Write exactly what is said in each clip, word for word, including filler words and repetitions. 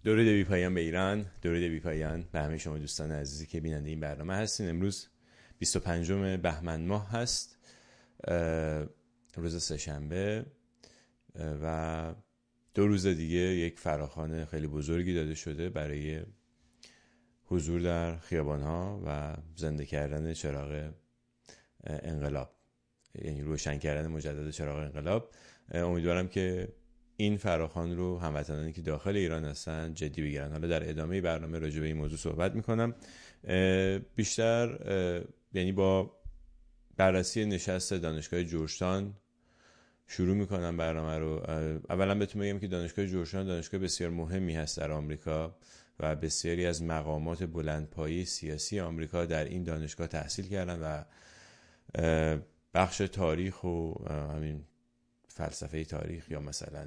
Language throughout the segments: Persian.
درود بی پایان به ایران، درود بی پایان به همه شما دوستان عزیزی که بیننده این برنامه هستین. امروز بیست و پنجم بهمن ماه هست، روز سه‌شنبه و دو روز دیگه یک فراخوان خیلی بزرگی داده شده برای حضور در خیابان‌ها و زنده کردن چراغ انقلاب، یعنی روشن کردن مجدد چراغ انقلاب. امیدوارم که این فراخوان رو هموطنانی که داخل ایران هستن جدی بگیرن. حالا در ادامه برنامه راجع به این موضوع صحبت میکنم. بیشتر یعنی با بررسی نشست دانشگاه جورجتاون شروع میکنم برنامه رو. اولا بهتون بگم که دانشگاه جورجتاون دانشگاه بسیار مهمی هست در آمریکا و بسیاری از مقامات بلندپایه سیاسی آمریکا در این دانشگاه تحصیل کردن و بخش تاریخ و همین فلسفه تاریخ یا مثلا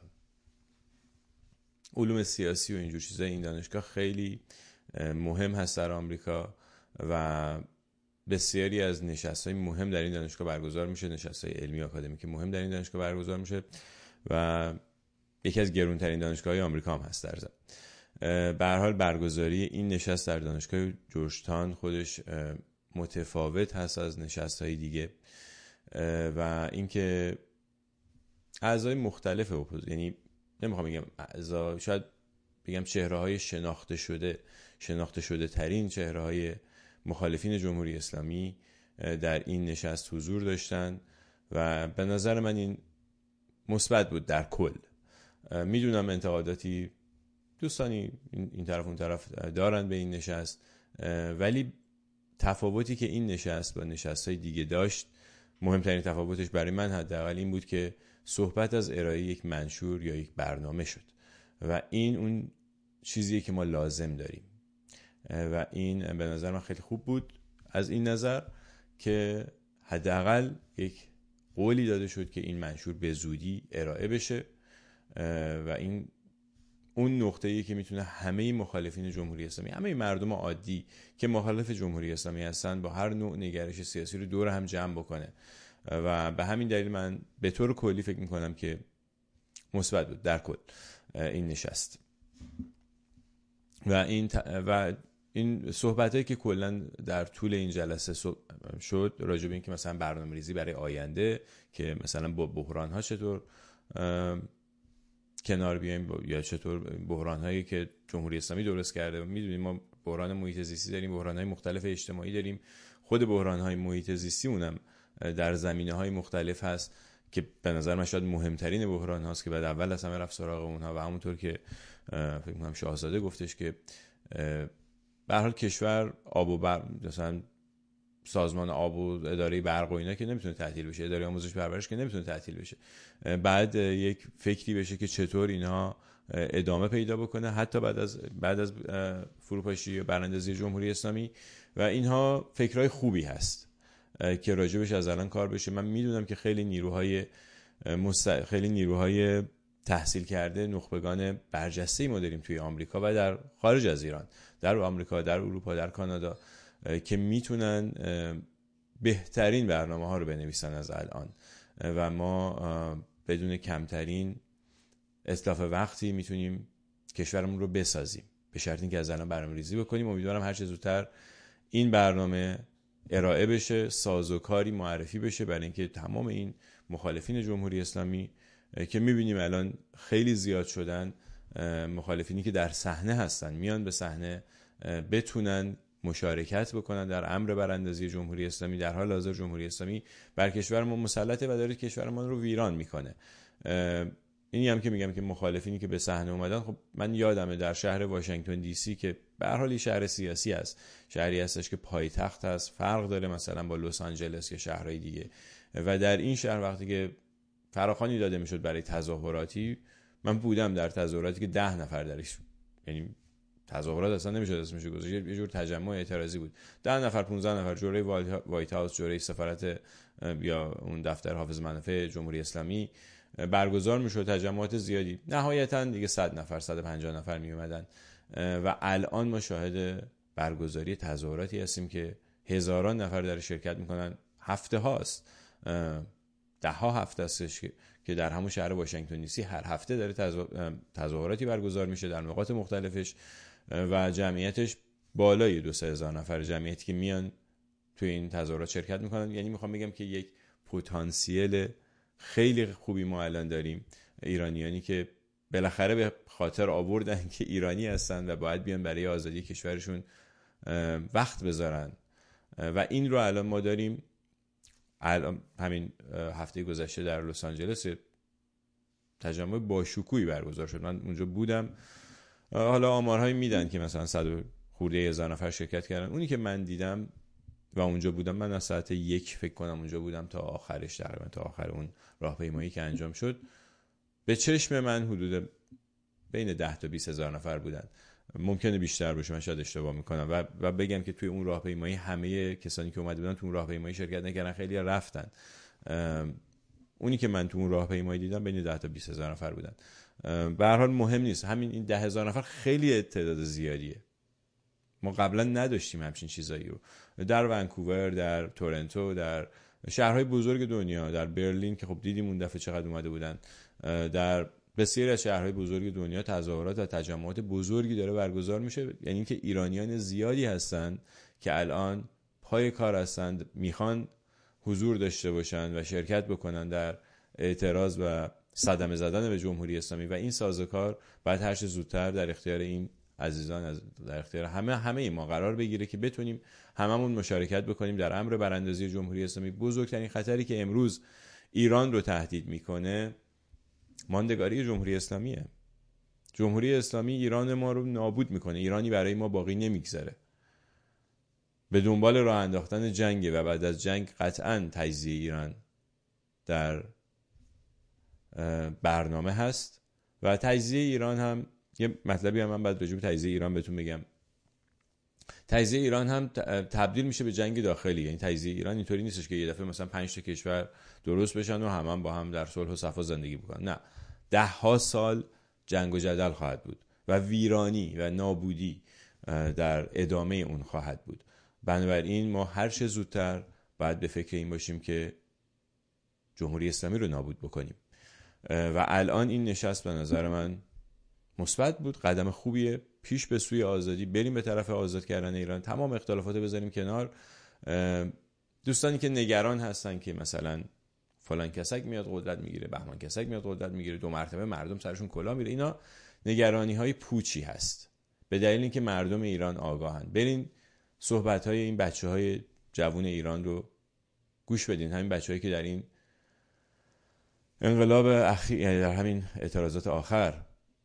علوم سیاسی و اینجور چیزا این دانشگاه خیلی مهم هست در آمریکا و بسیاری از نشست‌های مهم در این دانشگاه برگزار میشه، نشست‌های علمی آکادمیک مهم در این دانشگاه برگزار میشه و یکی از گرانترین دانشگاه‌های آمریکا هم هست در ضمن. به هر حال برگزاری این نشست در دانشگاه جورجتاون خودش متفاوت هست از نشست‌های دیگه و اینکه اعضای مختلف اپوزیسیون، یعنی نمیخوام بگم اعضا، شاید بگم چهره‌های شناخته شده شناخته شده ترین چهره‌های مخالفین جمهوری اسلامی در این نشست حضور داشتن و به نظر من این مثبت بود در کل. میدونم انتقاداتی دوستانی این طرف اون طرف دارن به این نشست، ولی تفاوتی که این نشست با نشست‌های دیگه داشت، مهمترین تفاوتش برای من حداقل این بود که صحبت از ارائه یک منشور یا یک برنامه شد و این اون چیزیه که ما لازم داریم و این به نظر من خیلی خوب بود از این نظر که حداقل یک قولی داده شد که این منشور به زودی ارائه بشه و این اون نقطه‌ایه که میتونه همه مخالفین جمهوری اسلامی، همه مردم عادی که مخالف جمهوری اسلامی هستن، با هر نوع نگرش سیاسی رو دور هم جمع بکنه و به همین دلیل من به طور کلی فکر میکنم که مثبت بود در کل این نشست و این و این صحبتایی که کلا در طول این جلسه شد راجع به این که مثلا برنامه‌ریزی برای آینده، که مثلا با بحران‌ها چطور کنار بیایم یا چطور بحران‌هایی که جمهوری اسلامی درست کرده. میدونیم ما بحران محیط زیستی داریم، بحران‌های مختلف اجتماعی داریم، خود بحران‌های محیط زیستی اونم در زمینه‌های مختلف هست که به نظر من شاید مهمترین بحران هاست که بعد اول از همه رفت سراغ اونها و همونطور که فکر می‌کنم شاهزاده گفتش که به هر حال کشور آب و برق، مثلا سازمان آب و اداره برق و اینا که نمیتونه تعطیل بشه، اداره آموزش پرورش که نمیتونه تعطیل بشه، بعد یک فکری بشه که چطور اینها ادامه پیدا بکنه حتی بعد از بعد از فروپاشی و براندازی جمهوری اسلامی و اینها فکرای خوبی هست که راجبش از الان کار بشه. من میدونم که خیلی نیروهای مست... خیلی نیروهای تحصیل کرده نخبگان برجسته‌ای ما داریم توی آمریکا و در خارج از ایران، در آمریکا، در اروپا، در کانادا، که میتونن بهترین برنامه ها رو بنویسن از الان و ما بدون کمترین اتلاف وقتی میتونیم کشورمون رو بسازیم، به شرط اینکه از الان برنامه‌ریزی بکنیم. امیدوارم هر چه زودتر این برنامه ارائه بشه، سازوکاری معرفی بشه برای اینکه تمام این مخالفین جمهوری اسلامی که میبینیم الان خیلی زیاد شدن، مخالفینی که در صحنه هستن میان به صحنه، بتونن مشارکت بکنن در امر براندازی جمهوری اسلامی. در حال حاضر جمهوری اسلامی بر کشور ما مسلطه و داره کشور ما رو ویران میکنه. اینی هم که میگم که مخالفینی که به صحنه اومدن، خب من یادمه در شهر واشنگتن دی سی که به هر حال شهر سیاسی است، شهری هستش که پایتخت هست، فرق داره مثلا با لس آنجلس یا شهرهای دیگه، و در این شهر وقتی که فراخوانی داده میشد برای تظاهراتی، من بودم در تظاهراتی که ده نفر درش، یعنی تظاهرات اصلا نمیشد اسمش گذاشت، یه جور تجمع اعتراضی بود، ده نفر پانزده نفر جوره وایت هاوس، جوره سفارت یا اون دفتر حافظ منافع جمهوری اسلامی برگزار میشد، تجمعات زیادی، نهایتا دیگه صد نفر صد و پنجاه نفر می اومدن و الان ما شاهد برگزاری تظاهراتی هستیم که هزاران نفر در شرکت میکنن. هفته هاست، ده ها هفته هستش که در همون شهر واشنگتن دی سی هر هفته داره تظاهراتی برگزار میشه در نقاط مختلفش و جمعیتش بالای دو سه هزار نفر جمعیتی که میان توی این تظاهرات شرکت میکنن. یعنی میخوام بگم که یک پتانسیل خیلی خوبی ما الان داریم، ایرانیانی که بالاخره به خاطر آوردن که ایرانی هستن و باید بیان برای آزادی کشورشون وقت بذارن و این رو الان ما داریم. الان همین هفته گذشته در لس آنجلس تجمع باشکوهی برگزار شد، من اونجا بودم. حالا آمارهایی میدن که مثلا صد خورده هزار نفر شرکت کردن. اونی که من دیدم و اونجا بودم، من از ساعت یک فکر کنم اونجا بودم تا آخرش، تقریبا تا آخر اون راهپیمایی که انجام شد، به چشم من حدود بین ده تا بیست هزار نفر بودن. ممکنه بیشتر باشه، من شاید اشتباه میکنم و و بگم که توی اون راهپیمایی همه کسانی که اومده بودن تو اون راهپیمایی شرکت نکردن، خیلی رفتن. اونی که من تو اون راهپیمایی دیدم بین ده تا بیست هزار نفر بودن. به هر حال مهم نیست، همین این ده هزار نفر خیلی تعداد زیادیه. ما قبلا نداشتیم همچین چیزایی رو. در ونکوور، در تورنتو، در شهرهای بزرگ دنیا، در برلین که خب دیدیم اون دفعه چقدر اومده بودن، در بسیاری از شهرهای بزرگ دنیا تظاهرات و تجمعات بزرگی داره برگزار میشه. یعنی اینکه ایرانیان زیادی هستن که الان پای کار هستند، میخوان حضور داشته باشن و شرکت بکنن در اعتراض و صدمه زدن به جمهوری اسلامی و این سازوکار باید هر چه زودتر در اختیار این عزیزان، در اختیار همه همه ما قرار بگیره که بتونیم هممون مشارکت بکنیم در امر براندازی جمهوری اسلامی. بزرگترین خطری که امروز ایران رو تهدید میکنه ماندگاری جمهوری اسلامیه. جمهوری اسلامی ایران ما رو نابود میکنه، ایرانی برای ما باقی نمیگذاره. به دنبال راه انداختن جنگه و بعد از جنگ قطعاً تجزیه ایران در برنامه هست و تجزیه ایران هم یه مطلبی هم من بعد راجع به تجزیه ایران بهتون میگم. تجزیه ایران هم تبدیل میشه به جنگ داخلی. یعنی تجزیه ایران اینطوری نیستش که یه دفعه مثلا پنج تا کشور درست بشن و همه هم با هم در صلح و صفا زندگی بکنن. نه، ده ها سال جنگ و جدل خواهد بود و ویرانی و نابودی در ادامه اون خواهد بود. بنابراین ما هر چه زودتر باید به فکر این باشیم که جمهوری اسلامی رو نابود بکنیم و الان این نشست به نظر من مثبت بود، قدم خوبیه پیش به سوی آزادی. بریم به طرف آزاد کردن ایران، تمام اختلافات بذاریم کنار. دوستانی که نگران هستن که مثلا فلان کسک میاد قدرت میگیره، بهمان کسک میاد قدرت میگیره، دو مرتبه مردم سرشون کلاه میره، اینا نگرانی های پوچی هست به دلیل اینکه مردم ایران آگاهن. برین صحبت های این بچه های جوون ایران رو گوش بدین، همین بچه هایی که در این انقلاب اخیر، یعنی در همین اعتراضات آخر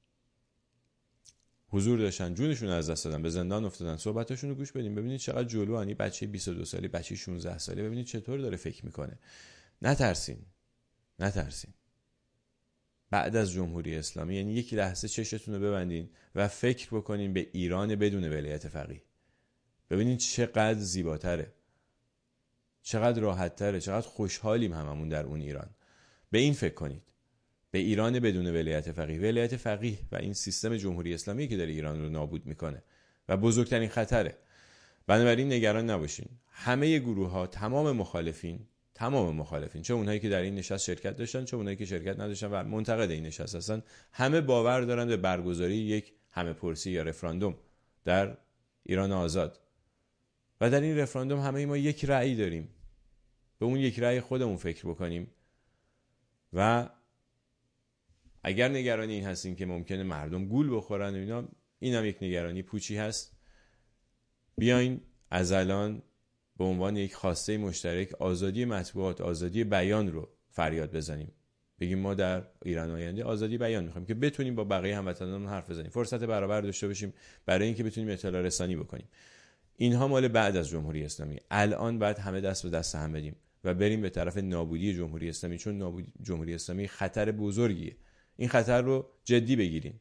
حضور داشتن، جونشون از دست دادن، به زندان افتادن، صحبتاشون رو گوش بدین، ببینید چقدر جلوانی. بچه بیست و دو ساله، بچه شانزده ساله، ببینید چطور داره فکر میکنه. نترسین، نترسین. بعد از جمهوری اسلامی یعنی یک لحظه چشتون رو ببندین و فکر بکنین به ایران بدون ولایت فقیه. ببینید چقدر زیباتره، چقدر راحت‌تره، چقدر خوشحالیم هممون در اون ایران. به این فکر کنید، به ایران بدون ولایت فقیه. ولایت فقیه و این سیستم جمهوری اسلامی که داره ایران رو نابود میکنه و بزرگترین خطره. بنابراین نگران نباشین. همه گروه ها، تمام مخالفین، تمام مخالفین، چه اونهایی که در این نشست شرکت داشتن، چه اونهایی که شرکت نداشتن و منتقد این نشست هستن، همه باور دارن به برگزاری یک همه پرسی یا رفراندوم در ایران آزاد. و در این رفراندوم همه ما یک رأی داریم، به اون یک رأی خودمون فکر بکنیم. و اگر نگرانی این هستین که ممکنه مردم گول بخورن و اینا، این هم یک نگرانی پوچی هست. بیاین از الان به عنوان یک خواسته مشترک آزادی مطبوعات، آزادی بیان رو فریاد بزنیم. بگیم ما در ایران آینده آزادی بیان میخوایم که بتونیم با بقیه هموطنانمون حرف بزنیم، فرصت برابر داشته باشیم برای اینکه بتونیم اطلاع رسانی بکنیم. اینها مال بعد از جمهوری اسلامی. الان باید همه دست به دست هم بدیم و بریم به طرف نابودی جمهوری اسلامی، چون نابودی جمهوری اسلامی خطر بزرگیه. این خطر رو جدی بگیرین.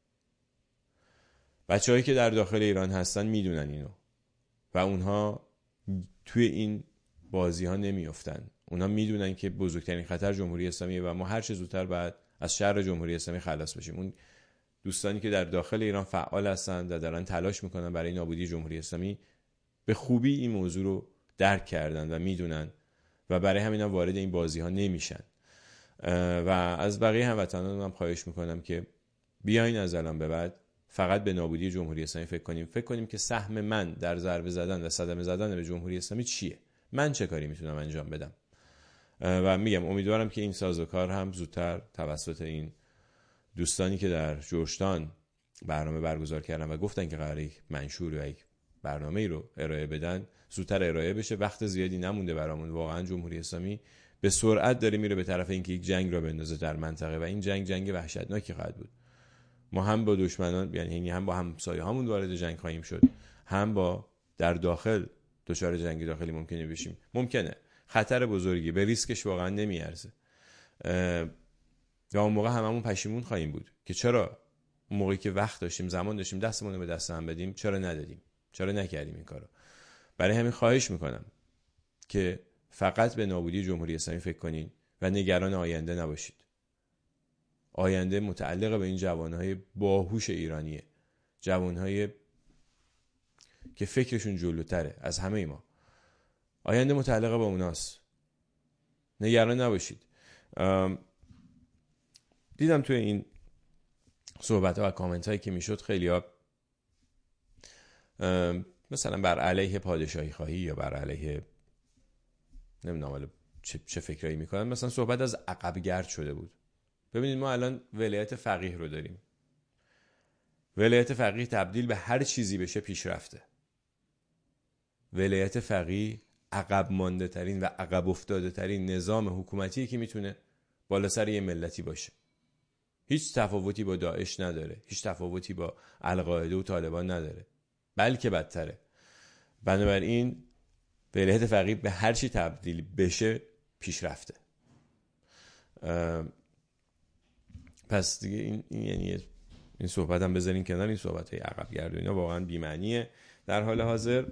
بچه‌هایی که در داخل ایران هستن میدونن اینو و اونها توی این بازی ها نمیافتن. اونها میدونن که بزرگترین خطر جمهوری اسلامیه و ما هر چه زودتر باید از شر جمهوری اسلامی خلاص بشیم. اون دوستانی که در داخل ایران فعال هستن و دارن تلاش میکنن برای نابودی جمهوری اسلامی به خوبی این موضوع رو درک کردن و میدونن و برای همین هم وارد این بازی ها نمیشن. و از بقیه هموطنان هم خواهش میکنم که بیاین از الان به بعد فقط به نابودی جمهوری اسلامی فکر کنیم فکر کنیم که سهم من در ضربه زدن و صدمه زدن به جمهوری اسلامی چیه، من چه کاری میتونم انجام بدم. و میگم امیدوارم که این سازوکار هم زودتر توسط این دوستانی که در جورجتاون برنامه برگزار کردن و گفتن که قراره یک منشور و یک برنامه‌ای رو ارائه بدن زودتر ارائه بشه. وقت زیادی نمونده برامون. واقعا جمهوری اسلامی به سرعت داره میره به طرف اینکه یک جنگ را بندازه در منطقه و این جنگ جنگ وحشتناکی خواهد بود. ما هم با دشمنان یعنی هم با همسایه هامون وارد جنگ خواهیم شد، هم با در داخل دچار جنگ داخلی ممکنه بشیم. ممکنه خطر بزرگی به ریسکش واقعا نمیارزه. و اون موقع هممون پشیمون خواهیم بود که چرا اون موقعی که وقت داشتیم، زمان داشتیم، دستمون رو به دست هم بدیم، چرا ندادیم، چرا نکردیم این کارو. برای همین خواهش میکنم که فقط به نابودی جمهوری اسلامی فکر کنین و نگران آینده نباشید. آینده متعلق به این جوانهای باهوش ایرانیه، جوانهای که فکرشون جلوتره از همه ما. آینده متعلق به اوناست. نگران نباشید. دیدم توی این صحبت ها و کامنت هایی که میشد خیلی ها مثلا بر علیه پادشاهی خواهی یا بر علیه نمیدونم چه, چه فکرایی میکنن، مثلا صحبت از عقب گرد شده بود. ببینید ما الان ولایت فقیه رو داریم. ولایت فقیه تبدیل به هر چیزی بشه پیشرفته. ولایت فقیه عقب مانده ترین و عقب افتاده ترین نظام حکومتی که میتونه بالا سر یه ملتی باشه. هیچ تفاوتی با داعش نداره، هیچ تفاوتی با القاعده و طالبان نداره، بلکه بدتره. بنابراین ولایت فقیه به هر چی تبدیل بشه پیشرفته. پس دیگه این, این یعنی این صحبت هم بذارین کنار. این صحبت های عقب گرد و اینا واقعا بی‌معنیه در حال حاضر.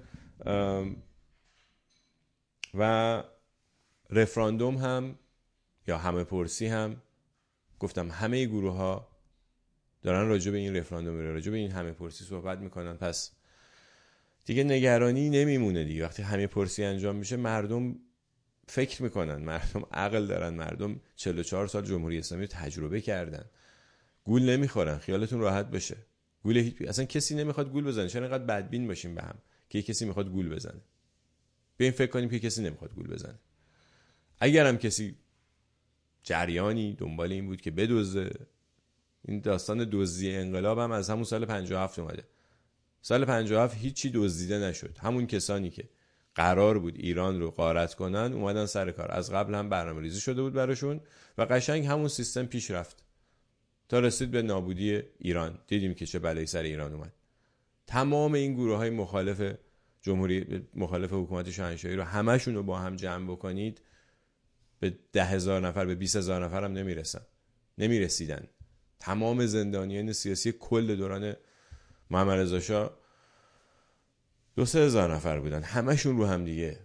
و رفراندوم هم یا همه پرسی هم گفتم همه گروه ها دارن راجع به این رفراندوم راجع به این همه پرسی صحبت میکنن. پس دیگه نگرانی نمیمونه دیگه. وقتی همه پرسی انجام میشه مردم فکر میکنن، مردم عقل دارن، مردم چهل و چهار سال جمهوری اسلامی رو تجربه کردن، گول نمیخورن. خیالتون راحت باشه. گول هیچ اصلا کسی نمیخواد گول بزنه. چرا اینقدر بدبین باشیم به هم که کسی میخواد گول بزنه؟ بیاین فکر کنیم که کسی نمیخواد گول بزنه. اگر هم کسی جریانی دنبال این بود که بدزده، این داستان دزدی انقلاب هم از همون سال پنجاه و هفت اومده. سال پنجاه و هفت هیچی دزدیده نشد. همون کسانی که قرار بود ایران رو غارت کنن اومدن سر کار. از قبل هم برنامه ریزی شده بود براشون و قشنگ همون سیستم پیش رفت تا رسید به نابودی ایران. دیدیم که چه بلایی سر ایران اومد. تمام این گروه های مخالف جمهوری، مخالف حکومت شاهنشاهی رو همشون رو با هم جمع بکنید به ده هزار نفر، به بیست هزار نفر هم نمیرسن، نمیرسیدن. تمام زندانیان سیاسی کل دوران محمد رضا شاه دو سه هزار نفر بودن، همشون رو هم دیگه.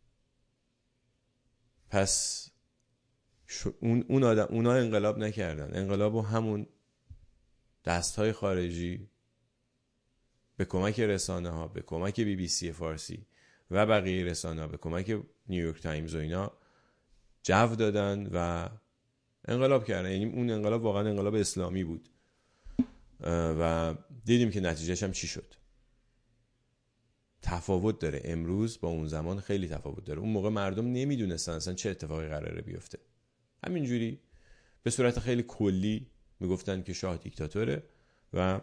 پس اون اون آدم اونا انقلاب نکردن. انقلابو همون دست‌های خارجی به کمک رسانه ها، به کمک بی بی سی فارسی و بقیه رسانه ها، به کمک نیویورک تایمز و اینا جو دادن و انقلاب کردن. یعنی اون انقلاب واقعا انقلاب اسلامی بود و دیدیم که نتیجهش هم چی شد. تفاوت داره امروز با اون زمان، خیلی تفاوت داره. اون موقع مردم نمیدونستن اصلا چه اتفاقی قراره بیفته. همینجوری به صورت خیلی کلی میگفتن که شاه دیکتاتوره و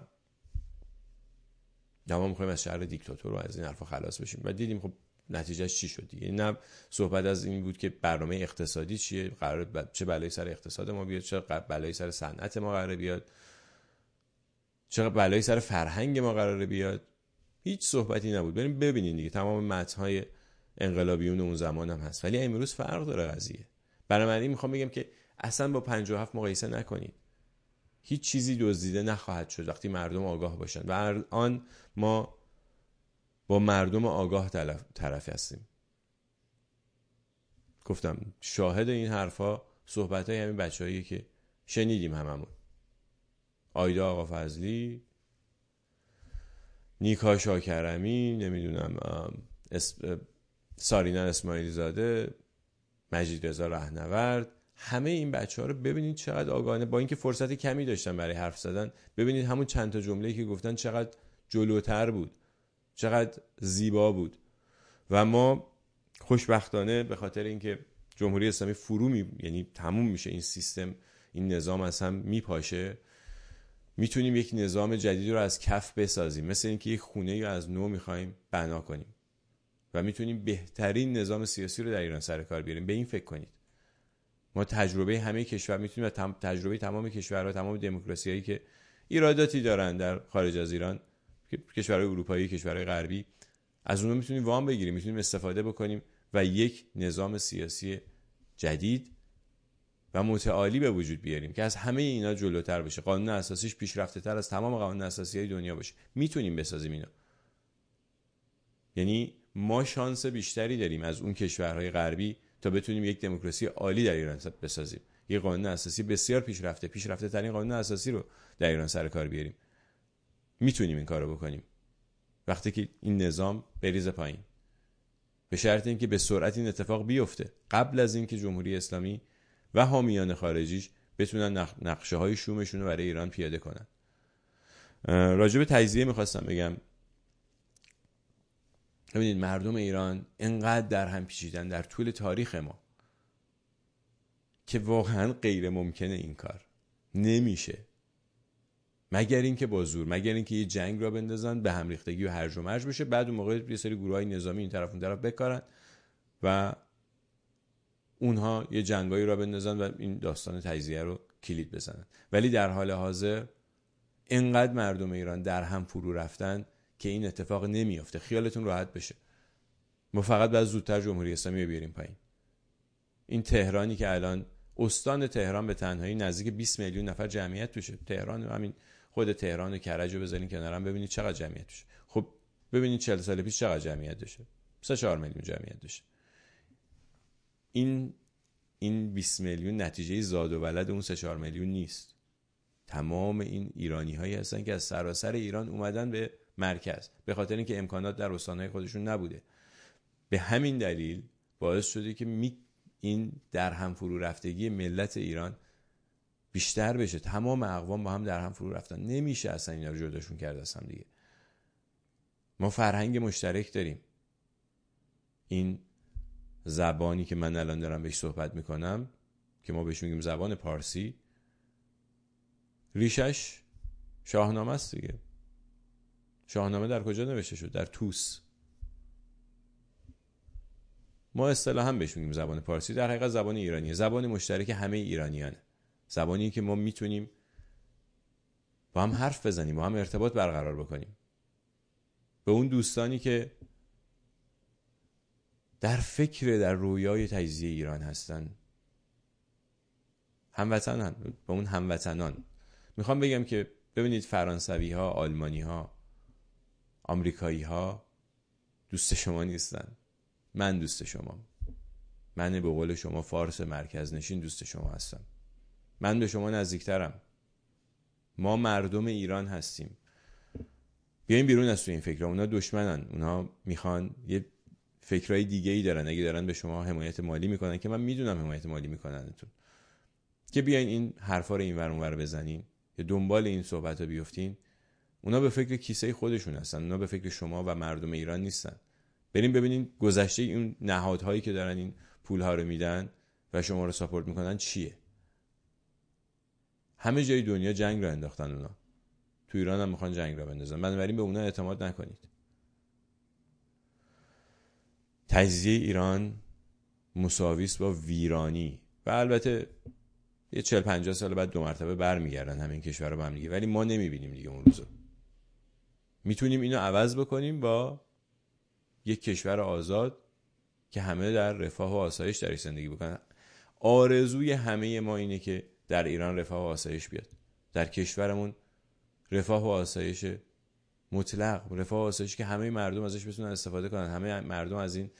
ما میخوایم از شهر دیکتاتور و از این حرفا خلاص بشیم. و دیدیم خب نتیجهش چی شد دیگه. نه صحبت از این بود که برنامه اقتصادی چیه، قرار ب... چه بلایی سر اقتصاد ما بیاد، چه بلایی سر صنعت ما قراره بیاد، چه بلایی سر فرهنگ ما قراره بیاد. هیچ صحبتی نبود. بریم ببینین دیگه تمام متن‌های انقلابیون اون زمان هم هست. ولی امروز فرق داره قضیه. برای من میخوام بگم که اصلا با پنجاه و هفت مقایسه نکنید. هیچ چیزی دزدیده نخواهد شد وقتی مردم آگاه باشن و الان ما با مردم آگاه طرف هستیم. گفتم شاهد این حرفا صحبتای همین بچه‌هایی که شنیدیم هممون. آیدا آقا فضلی، نیکا شاکرمی، نمیدونم اسم... سارینا اسماعیلی زاده، مجید رضا رهنورد، همه این بچه‌ها رو ببینید چقدر آگاهانه، با اینکه فرصت کمی داشتن برای حرف زدن، ببینید همون چند تا جمله‌ای که گفتن چقدر جلوتر بود، چقدر زیبا بود. و ما خوشبختانه به خاطر اینکه جمهوری اسلامی فرو می... یعنی تموم میشه این سیستم، این نظام از هم میپاشه، میتونیم یک نظام جدید رو از کف بسازیم، مثل اینکه یک خونه رو از نو میخوایم بنا کنیم و میتونیم بهترین نظام سیاسی رو در ایران سر کار بیاریم. به این فکر کنید. ما تجربه همه کشور میتونیم و تجربه تمام کشورها، تمام دموکراسیایی که ایراداتی دارن در خارج از ایران، کشورهای اروپایی، کشورهای غربی، از اونها میتونیم وام بگیریم، میتونیم استفاده بکنیم و یک نظام سیاسی جدید و متعالی به وجود بیاریم که از همه اینا جلوتر بشه، قانون اساسیش پیشرفته تر از تمام قانون اساسی های دنیا باشه. میتونیم بسازیم اینا. یعنی ما شانس بیشتری داریم از اون کشورهای غربی تا بتونیم یک دموکراسی عالی در ایران بسازیم، یک قانون اساسی بسیار پیشرفته، پیشرفته ترین قانون اساسی رو در ایران سر کار بیاریم. میتونیم این کارو بکنیم وقتی که این نظام بریزه پایین، به شرط اینکه به سرعت این اتفاق بیفته قبل از اینکه جمهوری اسلامی و حامیان خارجیش بتونن نقشه های شومشون رو برای ایران پیاده کنن. راجع به تجزیه میخواستم بگم، ببینید مردم ایران انقدر در هم پیچیدن در طول تاریخ ما که واقعا غیر ممکنه این کار، نمیشه مگر اینکه با زور، مگر اینکه یه جنگ را بندازن، به هم ریختگی و هرج و مرج بشه، بعد اون موقع یه سری گروهای نظامی این طرف اون طرف بکارن و اونها یه جنگایی را بندازن و این داستان تجزیه رو کلید بزنن. ولی در حال حاضر اینقدر مردم ایران در هم فرو رفتن که این اتفاق نمیافته. خیالتون راحت بشه، ما فقط باید زودتر جمهوری اسلامی رو بیاریم پایین. این تهرانی که الان استان تهران به تنهایی نزدیک بیست میلیون نفر جمعیت توشه، تهران، همین خود تهران و کرج رو بذارین کنارم ببینید چقدر جمعیت توشه. خب ببینید چهل سال پیش چقدر جمعیت داشته، سه چهار میلیون جمعیت داشته. این این بیست میلیون نتیجه زاد و ولد اون سه چهار میلیون نیست. تمام این ایرانی هایی هستن که از سراسر ایران اومدن به مرکز به خاطر اینکه امکانات در استانهای خودشون نبوده. به همین دلیل باعث شده که می این در هم فرو رفتگی ملت ایران بیشتر بشه. تمام اقوام با هم در هم فرو رفتن، نمیشه اصلا اینا رو جداشون کرد از هم دیگه. ما فرهنگ مشترک داریم. این زبانی که من الان دارم بهش صحبت میکنم که ما بهش میگیم زبان پارسی، ریشش شاهنامه است دیگه. شاهنامه در کجا نوشته شد؟ در توس. ما اصطلاحاً بهش میگیم زبان پارسی، در حقیقت زبان ایرانیه، زبان مشترک همه ایرانیانه، زبانی که ما میتونیم با هم حرف بزنیم، با هم ارتباط برقرار بکنیم. به اون دوستانی که در فکر در رویای تجزیه ایران هستن، هموطنان، به اون هموطنان میخوام بگم که ببینید فرانسوی ها، آلمانی ها، آمریکایی ها دوست شما نیستن. من دوست شمام. من به قول شما فارس مرکز نشین دوست شما هستم. من به شما نزدیکترم. ما مردم ایران هستیم. بیاین بیرون از تو این فکرها. اونا دشمنن، اونا میخوان یه فکرای دیگه ای دارن. اگه دارن به شما حمایت مالی میکنن، که من میدونم حمایت مالی میکننتون، که بیاین این حرفا رو اینور اونور بزنین یا دنبال این صحبتا بیفتین، اونا به فکر کیسه خودشون هستن، اونا به فکر شما و مردم ایران نیستن. بریم ببینین گذشته اون نهادهایی که دارن این پولها رو میدن و شما رو ساپورت میکنن چیه. همه جای دنیا جنگ رو انداختن اونا، تو ایران هم میخوان جنگ رو بندازن. بنابراین به اونا اعتماد نکنید. تجزیه ایران مساوی است با ویرانی. و البته یه چهل پنجاه سال بعد دو مرتبه برمیگردن همین کشورها با هم دیگه، ولی ما نمیبینیم دیگه اون روزو. میتونیم اینو عوض بکنیم با یک کشور آزاد که همه در رفاه و آسایش درش زندگی بکنن. آرزوی همه ما اینه که در ایران رفاه و آسایش بیاد، در کشورمون رفاه و آسایش مطلق، رفاه و آسایش که همه مردم ازش بتونن استفاده کنن، همه مردم از این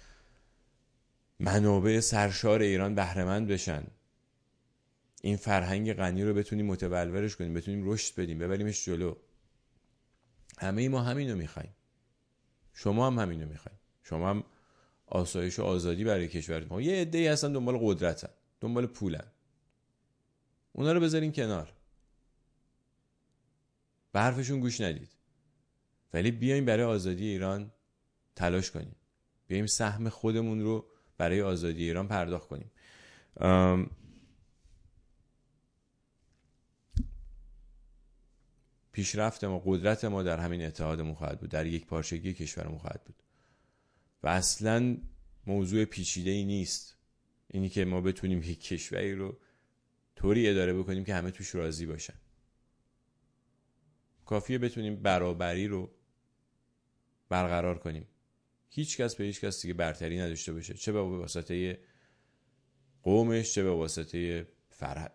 منابع سرشار ایران بهره مند بشن، این فرهنگ غنی رو بتونیم متبلورش کنیم، بتونیم رشد بدیم، ببریمش جلو. همه ما همینو میخوایم. شما هم همینو میخوایم. شما هم آسایش و آزادی برای کشورتون. یه عده‌ای هستن دنبال قدرتن، دنبال پولن. اونا رو بذارین کنار، به حرفشون گوش ندید، ولی بیایم برای آزادی ایران تلاش کنیم، بیایم سهم خودمون رو برای آزادی ایران پرداخت کنیم. پیشرفت ما، قدرت ما در همین اتحادمون خواهد بود، در یک پارچگی کشورمون خواهد بود و اصلاً موضوع پیچیده‌ای نیست اینی که ما بتونیم یک کشوری رو طوری اداره بکنیم که همه توش راضی باشن. کافیه بتونیم برابری رو برقرار کنیم، هیچ کس به هیچ کس دیگه برتری نداشته باشه، چه به واسطه قومش، چه به واسطه فرح...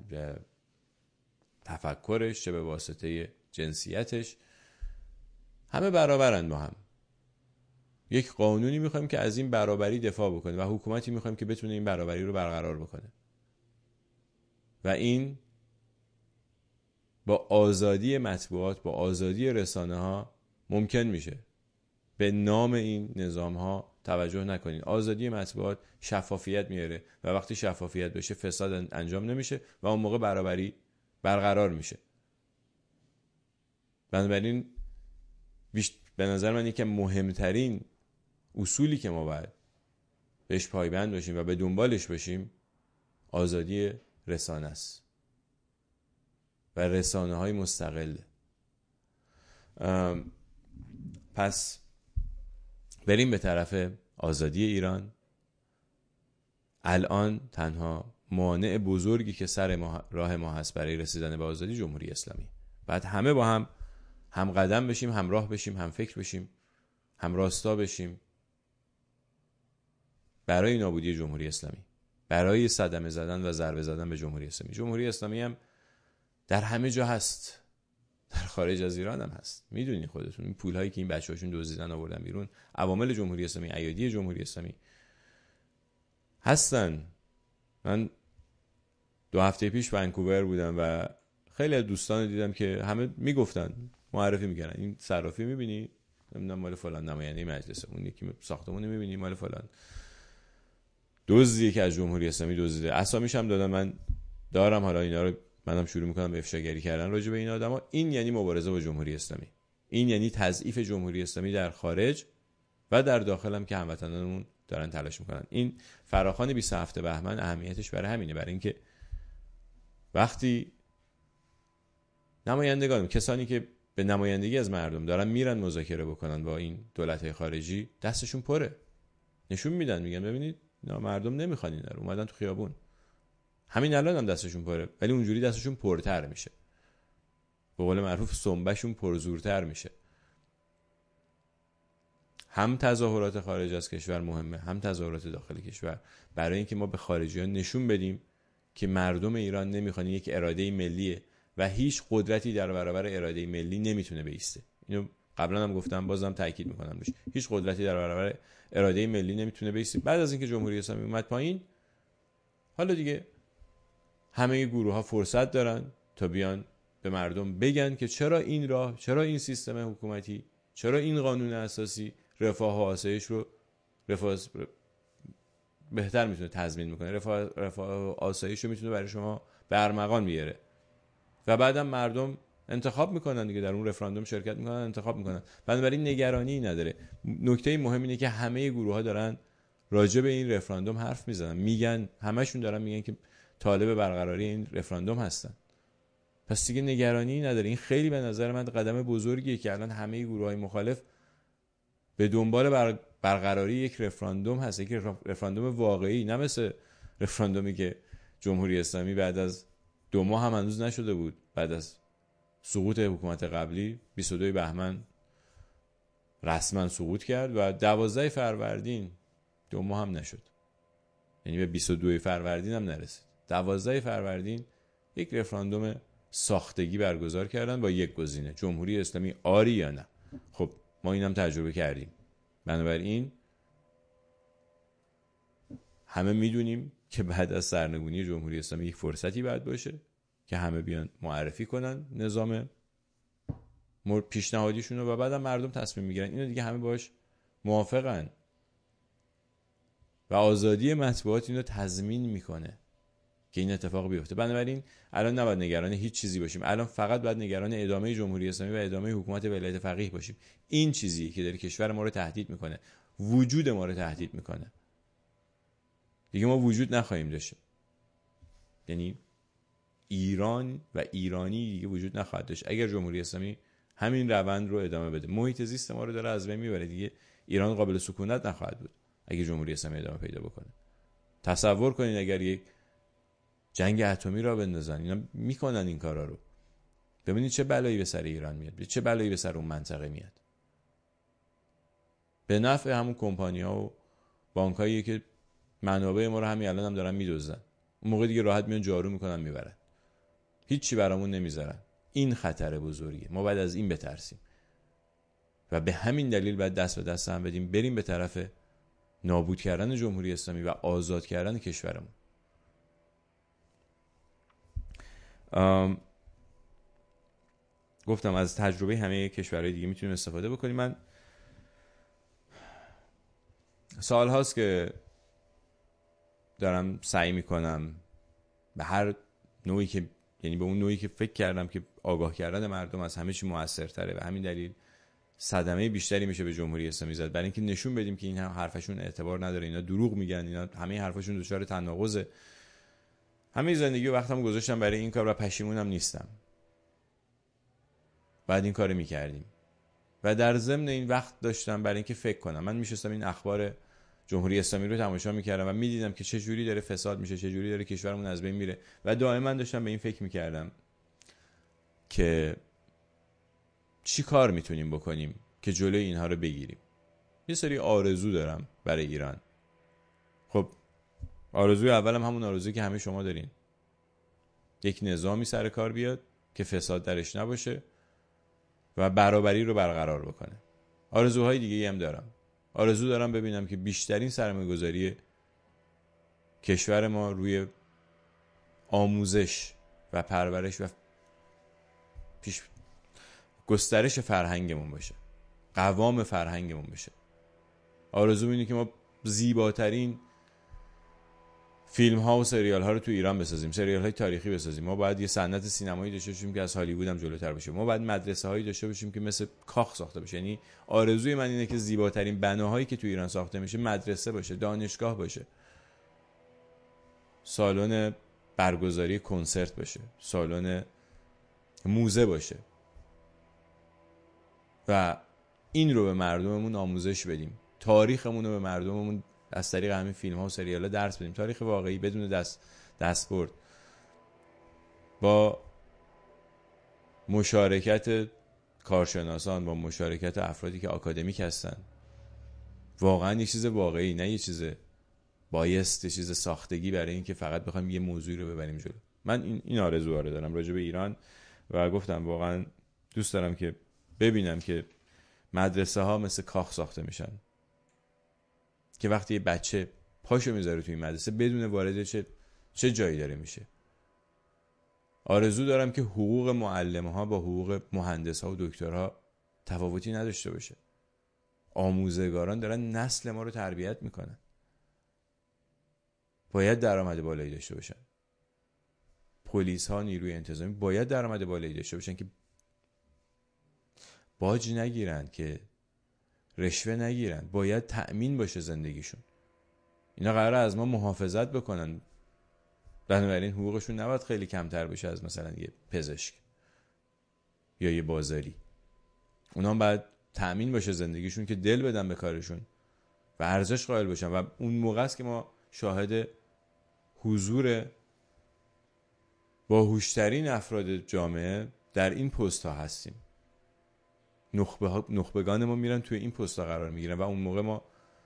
تفکرش، چه به واسطه جنسیتش، همه برابرن با هم. یک قانونی میخوایم که از این برابری دفاع بکنه و حکومتی میخوایم که بتونه این برابری رو برقرار بکنه و این با آزادی مطبوعات، با آزادی رسانه ها ممکن میشه. به نام این نظام ها توجه نکنین. آزادی مطبوعات شفافیت میاره و وقتی شفافیت بشه فساد انجام نمیشه و اون موقع برابری برقرار میشه. بنابراین به نظر من یکی مهمترین اصولی که ما باید بهش پایبند باشیم و به دنبالش باشیم آزادی رسانه است و رسانه های مستقل. پس بریم به طرف آزادی ایران. الان تنها مانع بزرگی که سر ما راه ما هست برای رسیدن به آزادی جمهوری اسلامی. بعد همه با هم هم قدم بشیم، همراه بشیم، هم فکر بشیم، هم راستا بشیم برای نابودی جمهوری اسلامی، برای صدمه زدن و ضربه زدن به جمهوری اسلامی. جمهوری اسلامی هم در همه جا هست، در خارج از ایران هم هست. میدونین خودتون این پولهایی که این بچه‌هاشون دزدیدن آوردن بیرون، عوامل جمهوری اسلامی، ایادی جمهوری اسلامی هستن. من دو هفته پیش ونکوور بودم و خیلی از دوستان دیدم که همه میگفتن، معرفی میکنن، این صرافی میبینی نمیدونم مال فلان نماینده مجلسه، اون یکی ساختمون میبینی مال فلان، دزدی که از جمهوری اسلامی دزدیده. اسامیش هم دادن، من دارم، حالا اینا رو منم شروع میکنم به افشاگری کردن راجع به این آدما. این یعنی مبارزه با جمهوری اسلامی، این یعنی تضعیف جمهوری اسلامی در خارج و در داخل هم که هموطنانمون دارن تلاش میکنن. این فراخوان بیست و هفت بهمن اهمیتش برای همینه، برای اینکه وقتی نمایندگان، کسانی که به نمایندگی از مردم دارن میرن مذاکره بکنن با این دولت‌های خارجی، دستشون پره، نشون میدن، میگن ببینید نه مردم نمیخوان اینا رو، اومدن تو خیابون. همین الان هم دستشون پره، ولی اونجوری دستشون پرتر میشه، به قول معروف سنبهشون پرزورتر میشه. هم تظاهرات خارج از کشور مهمه، هم تظاهرات داخل کشور، برای اینکه ما به خارجیان نشون بدیم که مردم ایران نمیخوان، یک اراده ملیه و هیچ قدرتی در برابر اراده ملی نمیتونه بایسته. اینو قبلا هم گفتم، بازم تاکید میکنم روش، هیچ قدرتی در برابر اراده ملی نمیتونه بایسته. بعد از اینکه جمهوری اسلامی اومد پایین، حالا دیگه همه گروه ها فرصت دارن تا بیان به مردم بگن که چرا این راه، چرا این سیستم حکومتی، چرا این قانون اساسی رفاه و آسایش رو رفاه بهتر میتونه تضمین میکنه، رفاه, رفاه و آسایش رو میتونه برای شما به ارمغان بیاره و بعدم مردم انتخاب میکنن دیگه، در اون رفراندوم شرکت میکنن، انتخاب میکنن. بنابراین نگرانی نداره. نکته مهم اینه که همه گروه ها دارن راجع به این رفراندوم حرف میزنن، میگن، همشون دارن میگن که طالب برقراری این رفراندوم هستن. پس دیگه نگرانی نداره. این خیلی به نظر من قدم بزرگیه که الان همه گروه‌های مخالف به دنبال بر... برقراری یک رفراندوم هست، یک رفراندوم واقعی، نه مثل رفراندومی که جمهوری اسلامی بعد از دو ماه هم هنوز نشده بود، بعد از سقوط حکومت قبلی بیست و دو بهمن رسما سقوط کرد و دوازده فروردین، دو ماه هم نشد، یعنی به بیست و دو فروردین هم نرسید، دوازده فروردین یک رفراندوم ساختگی برگزار کردن با یک گزینه، جمهوری اسلامی آری یا نه. خب ما اینم تجربه کردیم. بنابراین همه میدونیم که بعد از سرنگونی جمهوری اسلامی یک فرصتی باید باشه که همه بیان معرفی کنن نظام پیشنهادیشون رو و بعدم مردم تصمیم میگیرن. اینو دیگه همه باش موافقن و آزادی مطبوعات اینو تضمین میکنه. که این اتفاق بیفته. بنابراین الان نباید نگران هیچ چیزی باشیم، الان فقط باید نگران ادامه جمهوری اسلامی و ادامه حکومت ولایت فقیه باشیم. این چیزیه که داره کشور ما رو تهدید میکنه، وجود ما رو تهدید میکنه. دیگه ما وجود نخواهیم داشت، یعنی ایران و ایرانی دیگه وجود نخواهد داشت اگر جمهوری اسلامی همین روند رو ادامه بده. محیط زیست ما رو داره از بین میبره دیگه. ایران قابل سکونت نخواهد بود اگه جمهوری اسلامی ادامه پیدا بکنه. تصور کنید اگر یک جنگ اتمی را بندازن، اینا میکنن این کارا رو، ببینید چه بلایی به سر ایران میاد، چه بلایی به سر اون منطقه میاد. به نفع همون کمپانی‌ها و بانکایی که منابع ما رو همین الان هم دارن میدزدن، اون موقع دیگه راحت میان جارو میکنن میبرن، هیچی برامون نمیذارن. این خطر بزرگیه، ما باید از این بترسیم و به همین دلیل باید دست به دست هم بدیم، بریم به طرف نابود کردن جمهوری اسلامی و آزاد کردن کشورمون. گفتم از تجربه همه کشورهای دیگه میتونیم استفاده بکنیم. من سال هاست که دارم سعی میکنم به هر نوعی که، یعنی به اون نوعی که فکر کردم که آگاه کردن مردم از همه چی موثرتره و همین دلیل صدمه بیشتری میشه به جمهوری اسلامی زد، برای اینکه نشون بدیم که این حرفشون اعتبار نداره، اینا دروغ میگن، اینا همه حرفشون دچار تناقضه. همه زندگی و وقتم گذاشتم برای این کار و پشیمونم نیستم. بعد این کارو میکردیم و در ضمن این وقت داشتم برای اینکه فکر کنم. من میشستم این اخبار جمهوری اسلامی رو تماشا میکردم و میدیدم که چه جوری داره فساد میشه، چه جوری داره کشورمون از بین میره و دائما داشتم به این فکر میکردم که چی کار میتونیم بکنیم که جلوی اینها رو بگیریم. یه سری آرزو دارم برای ایران. خب آرزوی اولم همون آرزویی که همه شما دارین، یک نظامی سر کار بیاد که فساد درش نباشه و برابری رو برقرار بکنه. آرزوهای دیگه هم دارم. آرزو دارم ببینم که بیشترین سرمایه‌گذاری کشور ما روی آموزش و پرورش و پیش گسترش فرهنگمون باشه، قوام فرهنگمون بشه. آرزو اینه که ما زیباترین فیلم ها و سریال ها رو تو ایران بسازیم، سریال های تاریخی بسازیم. ما باید یه صنعت سینمایی داشته باشیم که از هالیوود هم جلوتر باشه. ما باید مدرسه هایی داشته باشیم که مثل کاخ ساخته بشه. یعنی آرزوی من اینه که زیباترین بناهایی که تو ایران ساخته میشه مدرسه باشه، دانشگاه باشه، سالن برگزاری کنسرت باشه، سالن موزه باشه و این رو به مردممون آموزش بدیم. تاریخمون رو به مردممون از طریق همین فیلم ها و سریال ها درس بدیم. تاریخ واقعی بدون دست دستبرد، با مشارکت کارشناسان، با مشارکت افرادی که آکادمیک هستن. واقعا یه چیز واقعی، نه یه چیز بایست، یه چیز ساختگی برای این که فقط بخوایم یه موضوعی رو ببریم جلو. من این این آرزوها رو دارم راجع به ایران و گفتم واقعا دوست دارم که ببینم که مدرسه ها مثل کاخ ساخته میشن که وقتی یه بچه پاشو میذاره توی این مدرسه بدون وارد چه چه جایی داره میشه. آرزو دارم که حقوق معلم ها با حقوق مهندس ها و دکترها تفاوتی نداشته باشه. آموزگاران دارن نسل ما رو تربیت میکنن، باید درآمد بالایی داشته باشن. پلیس ها، نیروی انتظامی باید درآمد بالایی داشته باشن که باج نگیرن، که رشوه نگیرن، باید تأمین باشه زندگیشون. اینا قراره از ما محافظت بکنن، بنابراین حقوقشون نباید خیلی کمتر بشه از مثلا یه پزشک یا یه بازاری. اونا باید تأمین باشه زندگیشون که دل بدن به کارشون و ارزش قائل باشن و اون موقع است که ما شاهد حضور باهوشترین افراد جامعه در این پست ها هستیم. نخبه ها، نخبگان ما میرن توی این پست ها قرار میگیرن و اون موقع ما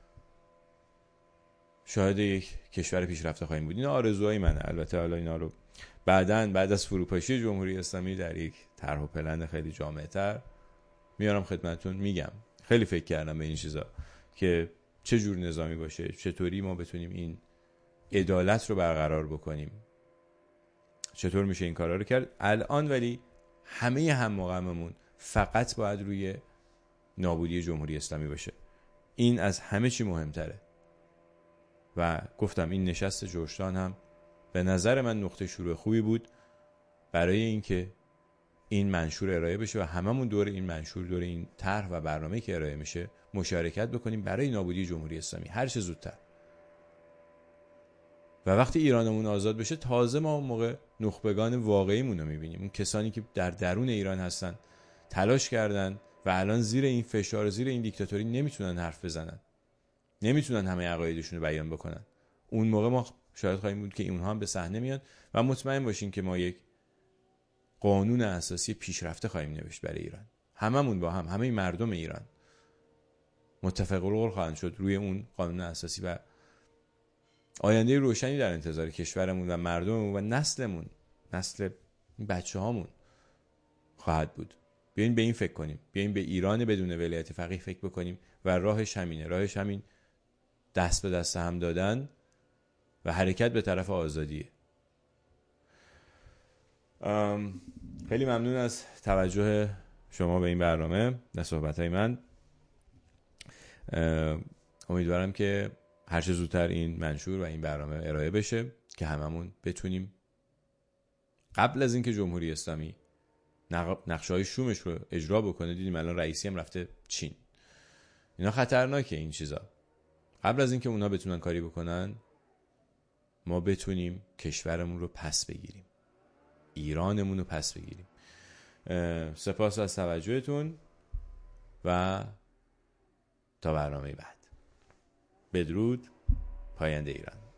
شاهد یک کشور پیشرفته خواهیم بود. این آرزوهای منه. البته حالا اینا رو بعداً بعد از فروپاشی جمهوری اسلامی در یک طرح و پلن خیلی جامع‌تر میارم خدمتتون میگم. خیلی فکر کردم به این چیزا که چه جور نظامی باشه، چطوری ما بتونیم این عدالت رو برقرار بکنیم، چطور میشه این کارا رو کرد. الان ولی همه هم مقاممون فقط باید روی نابودی جمهوری اسلامی باشه. این از همه چی مهمتره و گفتم این نشست جورجتاون هم به نظر من نقطه شروع خوبی بود برای اینکه این منشور ارائه بشه و هممون دور این منشور، دور این طرح و برنامه‌ای که ارائه میشه مشارکت بکنیم برای نابودی جمهوری اسلامی هر چه زودتر. و وقتی ایرانمون آزاد بشه تازه ما اون موقع نخبگان واقعیمون رو میبینیم، اون کسانی که در درون ایران هستن، تلاش کردن و الان زیر این فشار، زیر این دیکتاتوری نمیتونن حرف بزنن، نمیتونن همه عقایدشون رو بیان بکنن. اون موقع ما شاید خواهیم بود که اونها هم به صحنه میان و مطمئن باشین که ما یک قانون اساسی پیشرفته خواهیم نوشت برای ایران. هممون با هم، همه مردم ایران متفق القول خواهند شد روی اون قانون اساسی و آینده روشنی در انتظار کشورمون و مردممون و نسلمون، نسل بچه هامون خواهد بود. بیاین به این فکر کنیم، بیاین به ایران بدون ولایت فقیه فکر بکنیم و راهش همینه، راهش همین دست به دست هم دادن و حرکت به طرف آزادیه. خیلی ممنون از توجه شما به این برنامه و صحبت‌های من. امیدوارم که هر چه زودتر این منشور و این برنامه ارائه بشه که هممون بتونیم قبل از اینکه جمهوری اسلامی نقشه‌های شومش رو اجرا بکنه، دیدیم الان رئیسی هم رفته چین، اینا خطرناکه این چیزا، قبل از اینکه اونا بتونن کاری بکنن ما بتونیم کشورمون رو پس بگیریم، ایرانمون رو پس بگیریم. سپاس از توجهتون و تا برنامه بعد. بدرود. پاینده ایران.